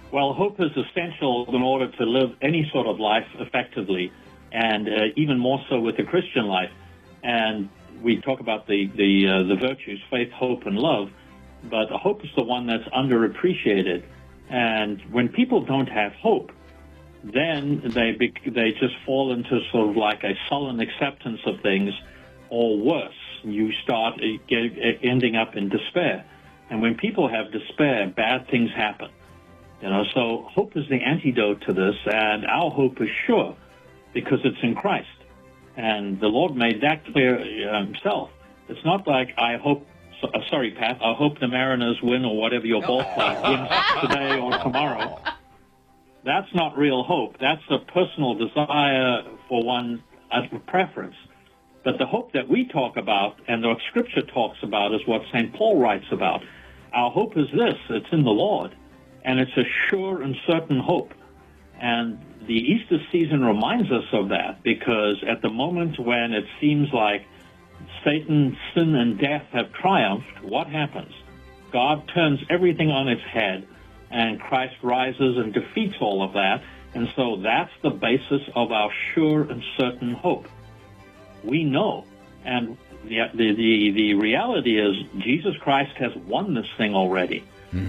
Well, hope is essential in order to live any sort of life effectively, and even more so with the Christian life. And we talk about the virtues, faith, hope, and love, but hope is the one that's underappreciated. And when people don't have hope, then they just fall into sort of like a sullen acceptance of things, or worse, you start ending up in despair. And when people have despair, bad things happen. So hope is the antidote to this, and our hope is sure because it's in Christ. And the Lord made that clear himself. It's not like I hope, sorry, Pat, I hope the Mariners win or whatever your ball club wins today or tomorrow. That's not real hope. That's a personal desire for one, a preference. But the hope that we talk about and what Scripture talks about is what St. Paul writes about. Our hope is this, it's in the Lord. And it's a sure and certain hope. And the Easter season reminds us of that, because at the moment when it seems like Satan, sin, and death have triumphed, what happens? God turns everything on its head, and Christ rises and defeats all of that. And so that's the basis of our sure and certain hope. We know, and the reality is Jesus Christ has won this thing already.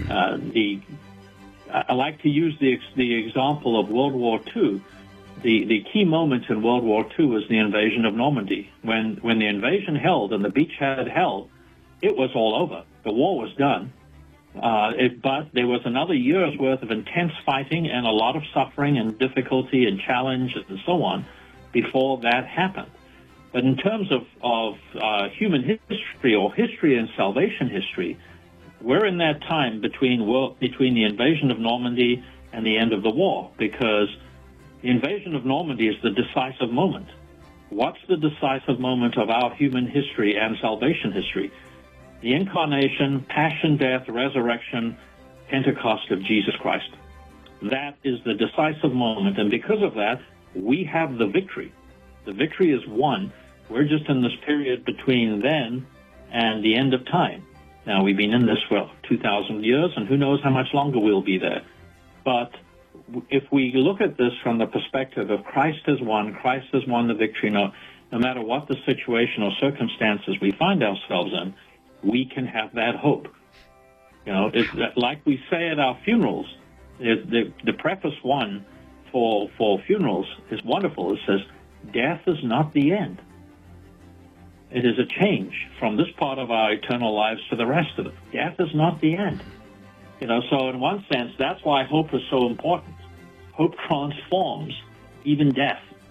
I like to use the example of World War II. The key moment in World War II was the invasion of Normandy. When the invasion held and the beachhead held, it was all over. The war was done. But there was another year's worth of intense fighting and a lot of suffering and difficulty and challenge and so on before that happened. But in terms of human history, or history and salvation history, we're in that time between the invasion of Normandy and the end of the war, because the invasion of Normandy is the decisive moment. What's the decisive moment of our human history and salvation history? The incarnation, passion, death, resurrection, Pentecost of Jesus Christ. That is the decisive moment, and because of that, we have the victory. The victory is won. We're just in this period between then and the end of time. Now, we've been in this for 2,000 years, and who knows how much longer we'll be there. But if we look at this from the perspective of Christ has won the victory, no matter what the situation or circumstances we find ourselves in, we can have that hope. It's like we say at our funerals, the preface one for funerals is wonderful. It says, death is not the end. It is a change from this part of our eternal lives to the rest of it. Death is not the end. So in one sense, that's why hope is so important. Hope transforms even death.